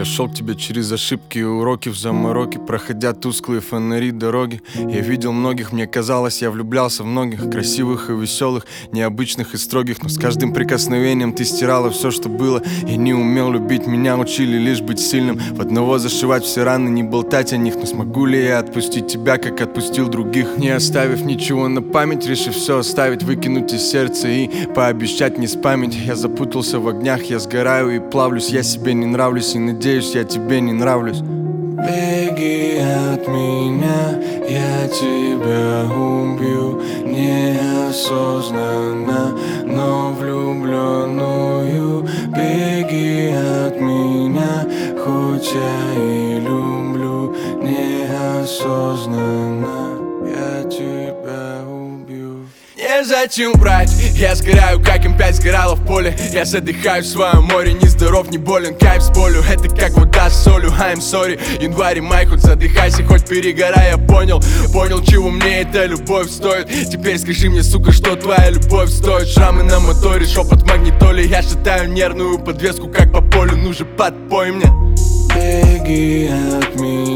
Я шел к тебе через ошибки и уроки в замороке, проходя тусклые фонари дороги. Я видел многих, мне казалось, я влюблялся в многих, красивых и веселых, необычных и строгих. Но с каждым прикосновением ты стирала все, что было. Я не умел любить, меня учили лишь быть сильным, в одного зашивать все раны, не болтать о них. Но смогу ли я отпустить тебя, как отпустил других, не оставив ничего на память, решив все оставить, выкинуть из сердца и пообещать не спамить. Я запутался в огнях, я сгораю и плавлюсь, я себе не нравлюсь и надеюсь, я тебе не нравлюсь. Беги от меня, я тебя убью, неосознанно, но влюбленную. Беги от меня, хоть я и люблю, неосознанно, я тебя убью. Незачем врать, я сгораю, как М5 сгорала в поле. Я задыхаюсь в своем море, не здоров, не болен, кайф с болью. Это как вода с солью, I'm sorry. Январь и май, хоть задыхайся, хоть перегорай. Я понял, чего мне эта любовь стоит. Теперь скажи мне, сука, что твоя любовь стоит. Шрамы на моторе, шепот в магнитоле. Я шатаю нервную подвеску, как по полю, ну же подпой мне. Беги от меня.